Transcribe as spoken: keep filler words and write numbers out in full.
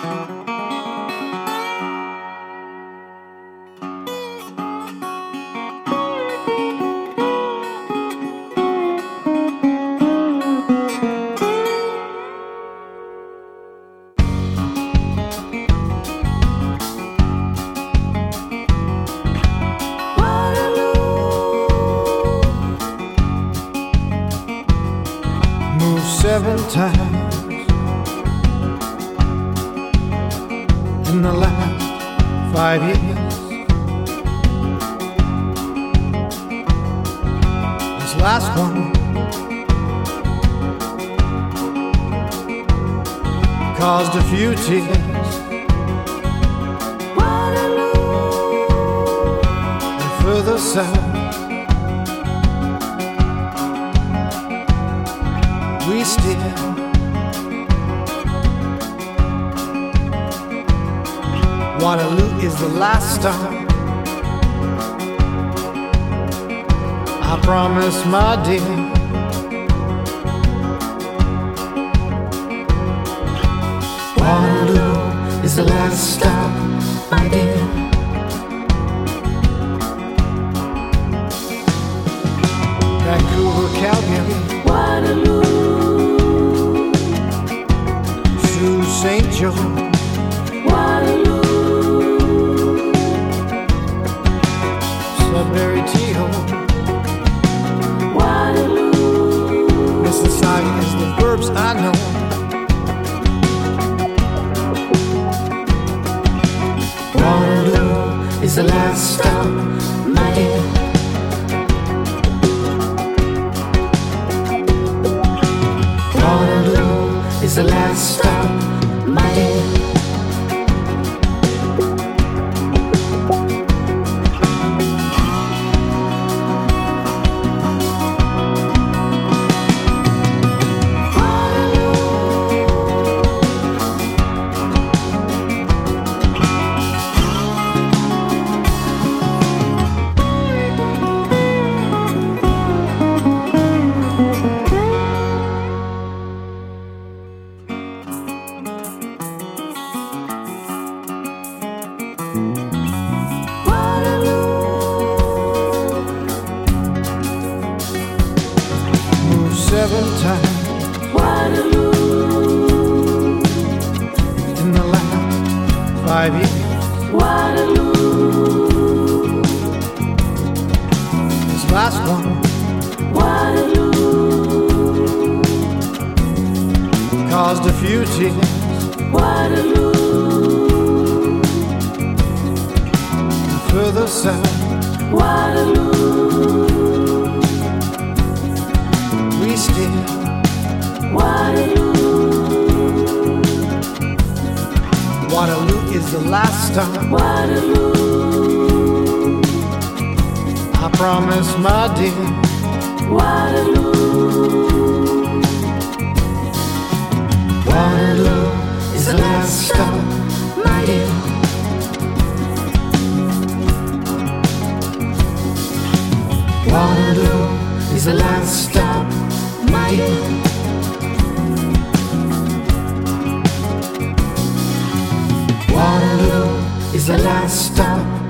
Seven times in the last five years. This last one caused a few tears. And further south we steer. Waterloo is the last stop. I promise, my dear. Waterloo is the last stop, my dear. Vancouver, Calgary, Waterloo, Saint Joe, Waterloo, Sudbury, Teho, Waterloo, Mississauga is the verbs I know. Waterloo is the last stop, my dear. Waterloo is the last stop, my dear. Seven times Waterloo in the last five years. Waterloo, this last one, Waterloo, caused a few tears. Waterloo, and further south, Waterloo, we steer. Waterloo, Waterloo is the last stop. Waterloo, I promise, my dear. Waterloo, Waterloo is the last stop, my dear. Waterloo is the last stop, my dear. Waterloo is the last stop,